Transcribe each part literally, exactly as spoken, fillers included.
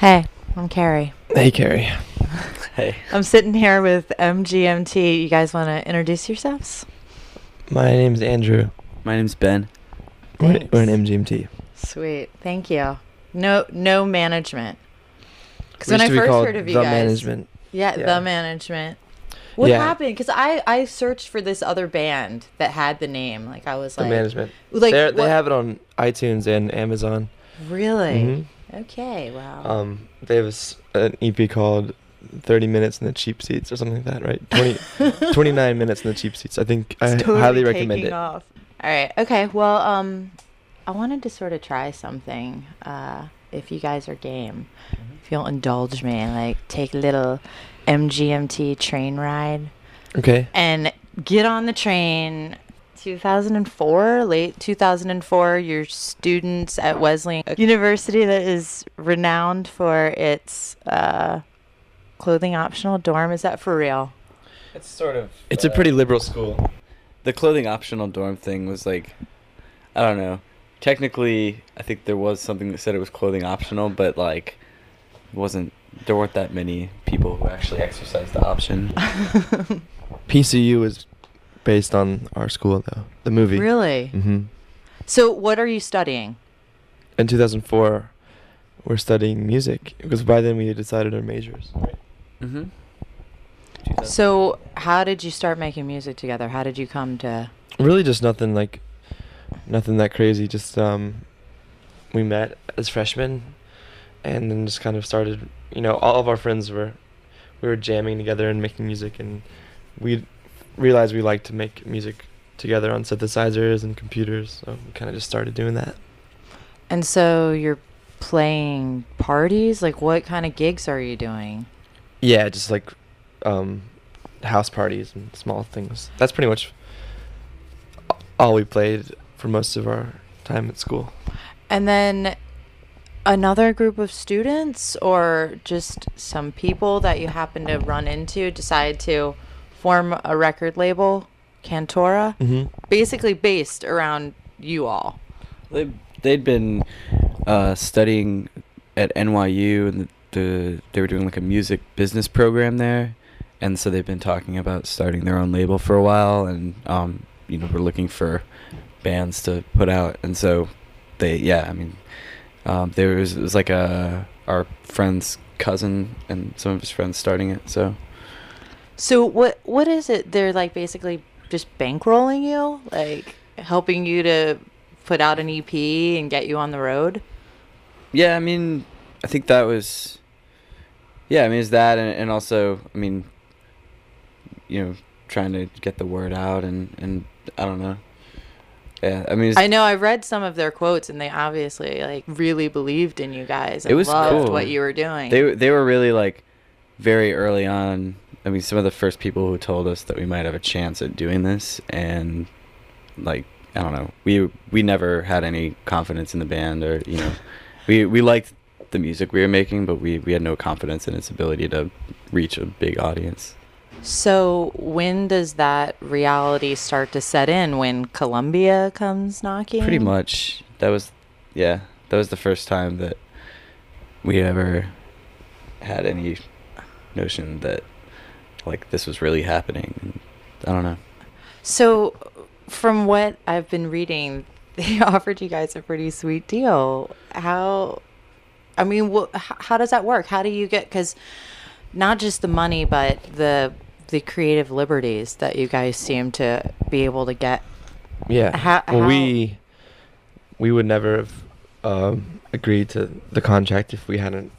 Hey, I'm Carrie. Hey, Carrie. Hey. I'm sitting here with M G M T. You guys want to introduce yourselves? My name's Andrew. My name's Ben. We're, Thanks. we're an M G M T. Sweet. Thank you. No, no management. Because We when I used to be first called heard of you The guys, Management. yeah, Yeah. the management. What Yeah. happened? Because I I searched for this other band that had the name. Like I was The like, Management. like They're, they what- have it on iTunes and Amazon. really. Mhm. Okay. Wow. Um, they have a s an E P called thirty minutes in the Cheap Seats or something like that, right? twenty, twenty-nine minutes in the Cheap Seats. I think I It's totally highly recommend taking it. off. All right. Okay. Well, um, I wanted to sort of try something. Uh, if you guys are game, if you'll indulge me, like take a little M G M T train ride Okay. and get on the train. two thousand four, late two thousand four, your students at Wesleyan University that is renowned for its uh, clothing optional dorm. Is that for real? It's sort of. It's a pretty liberal school. The clothing optional dorm thing was like, I don't know. Technically, I think there was something that said it was clothing optional, but like, it wasn't. There weren't that many people who actually exercised the option. P C U is based on our school, though. The movie. Really? Mm-hmm. So what are you studying? In two thousand four, we're studying music because by then we had decided our majors. Right. Mm-hmm. So how did you start making music together? How did you come to... Really, just nothing like, nothing that crazy. Just um, we met as freshmen, and then just kind of started. You know, all of our friends were, we were jamming together and making music, and we realized we liked to make music together on synthesizers and computers. So we kind of just started doing that. And so you're playing parties? Like what kind of gigs are you doing? Yeah, just like, um, house parties and small things. That's pretty much all we played for most of our time at school. And then another group of students or just some people that you happen to run into decide to form a record label, Cantora, Mm-hmm. basically based around you all. They they'd been uh, studying at N Y U, and the, the they were doing like a music business program there, and so they've been talking about starting their own label for a while, and um, you know, we're looking for bands to put out, and so they yeah, I mean, um, there was it was like a our friend's cousin and some of his friends starting it, so. So what what is it? They're like basically just bankrolling you, like helping you to put out an E P and get you on the road? Yeah, I mean, I think that was, yeah, I mean, it's that, and, and also, I mean, you know, trying to get the word out, and, and I don't know. Yeah, I mean, it's, I know I read some of their quotes and they obviously like really believed in you guys and It was loved cool. what you were doing. they they were really like very early on. I mean, some of the first people who told us that we might have a chance at doing this, and like, I don't know, we we never had any confidence in the band, or you know, we we liked the music we were making, but we we had no confidence in its ability to reach a big audience. So when does that reality start to set in? When Columbia comes knocking? Pretty much. That was, yeah, that was the first time that we ever had any notion that, like, this was really happening. And I don't know. So from what I've been reading, they offered you guys a pretty sweet deal. How, I mean, wh- h- how does that work? How do you get, because not just the money, but the the creative liberties that you guys seem to be able to get. Yeah. How- well, how- we we would never have um, agreed to the contract if we hadn't,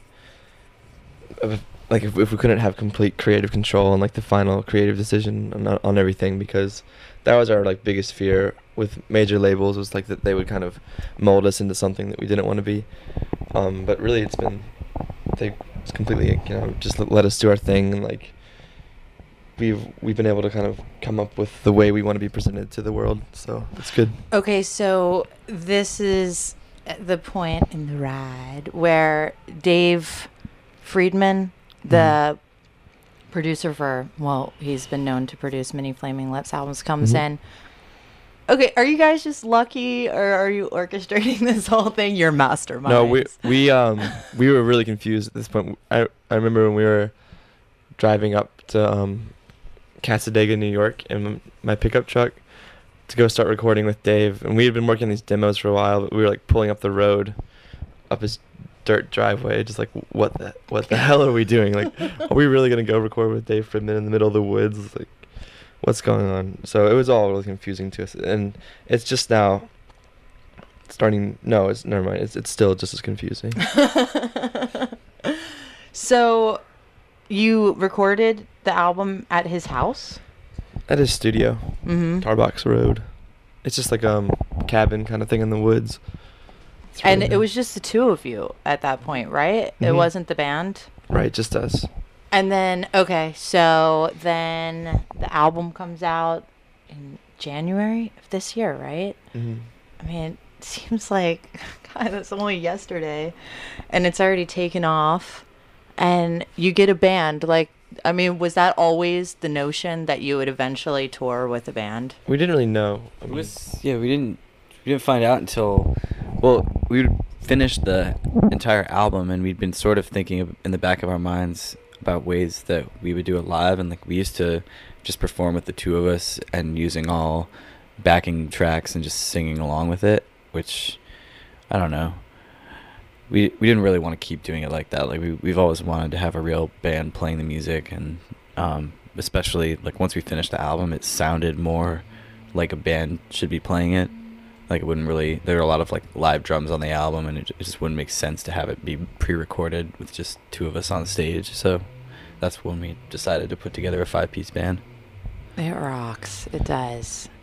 if, like, if, if we couldn't have complete creative control and like the final creative decision on on everything, because that was our like biggest fear with major labels, was like that they would kind of mold us into something that we didn't want to be. Um, but really, it's been they just completely, you know, just let, let us do our thing, and like. We've we've been able to kind of come up with the way we want to be presented to the world, so it's good. Okay, so this is the point in the ride where Dave Friedman, the Mhm. producer for, well, he's been known to produce many Flaming Lips albums, comes Mhm. in. Okay, are you guys just lucky, or are you orchestrating this whole thing? You're masterminds. No, we we um we were really confused at this point. I I remember when we were driving up to um Casadega, New York, in my pickup truck to go start recording with Dave, and we had been working on these demos for a while, but we were like pulling up the road, up his dirt driveway, just like what the what the hell are we doing? Like, are we really gonna go record with Dave Fridman in the middle of the woods? Like, what's going on? So it was all really confusing to us, and it's just now starting. No, it's never mind. It's it's still just as confusing. So, you recorded the album at his house? At his studio, Mm-hmm. Tarbox Road. It's just like um cabin kind of thing in the woods. It's And really it nice. was just the two of you at that point, right? It Mhm. wasn't the band? Right, just us. And then, okay, so then the album comes out in January of this year, right? Mm-hmm. I mean, it seems like, God, it's only yesterday, and it's already taken off, and you get a band. Like, I mean, was that always the notion that you would eventually tour with a band? We didn't really know. I It mean, was yeah. We didn't we didn't find out until well we finished the entire album, and we'd been sort of thinking of, in the back of our minds about ways that we would do it live, and like we used to just perform with the two of us and using all backing tracks and just singing along with it, which I don't know. We we didn't really want to keep doing it like that. Like we we've always wanted to have a real band playing the music, and um, especially like once we finished the album, it sounded more like a band should be playing it. Like it wouldn't really. There were a lot of like live drums on the album, and it, it just wouldn't make sense to have it be pre-recorded with just two of us on stage. So that's when we decided to put together a five-piece band. It rocks. It does.